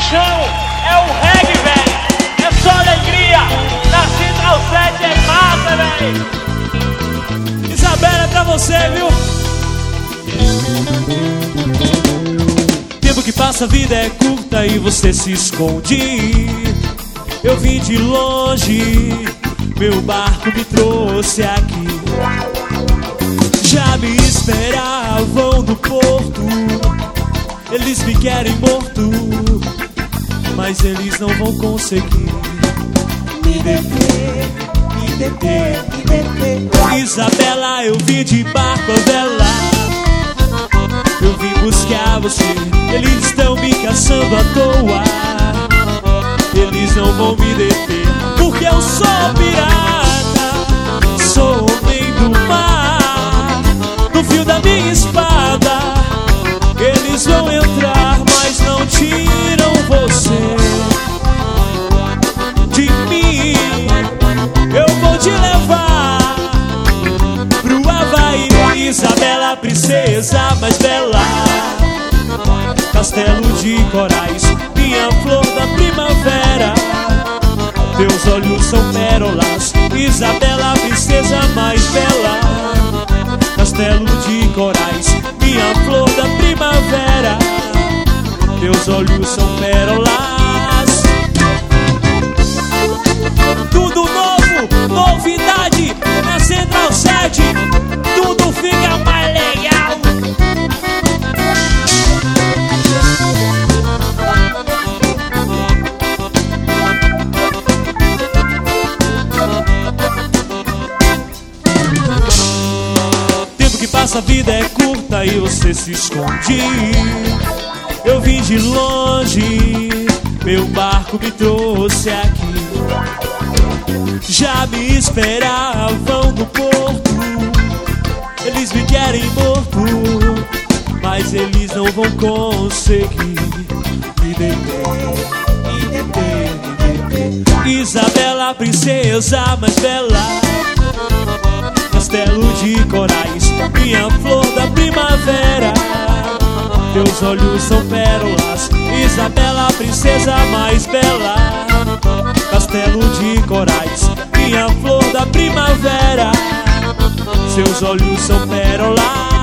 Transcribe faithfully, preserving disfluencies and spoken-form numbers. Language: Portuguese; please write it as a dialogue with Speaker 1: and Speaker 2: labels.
Speaker 1: chão, é o reggae, velho. É só alegria. Na Central sete é massa, velho.
Speaker 2: Isabela, é pra você, viu? Tempo que passa, a vida é curta e você se esconde. Eu vim de longe, meu barco me trouxe aqui. Já me esperavam no porto, eles me querem morto, mas eles não vão conseguir me deter, me deter, me deter. Isabela, eu vim de barco a vela, eu vim buscar você. Eles estão me caçando à toa, eles não vão me deter, porque eu sou pirata, sou homem do mar. No fio da minha espada eles vão entrar, mas não tiram você de mim. Eu vou te levar pro Havaí. Isabela, princesa mais bela, castelo de corais, minha flor da primavera. Teus olhos são pérolas. Isabela, princesa mais bela, castelo de corais, minha flor da primavera. Teus olhos são pérolas. Tudo novo, novidade na Central sete. Tudo fica mais legal. Tempo que passa, a vida é curta e você se esconde. Eu vim de longe, meu barco me trouxe aqui. Já me esperavam no porto, eles me querem morto, mas eles não vão conseguir me deter, me deter, me deter. Isabela, princesa mais bela, castelo de corais, minha flor da primavera. Teus olhos são pérolas. Isabela, princesa mais bela, castelo de corais, minha flor da primavera. Seus olhos são pérolas.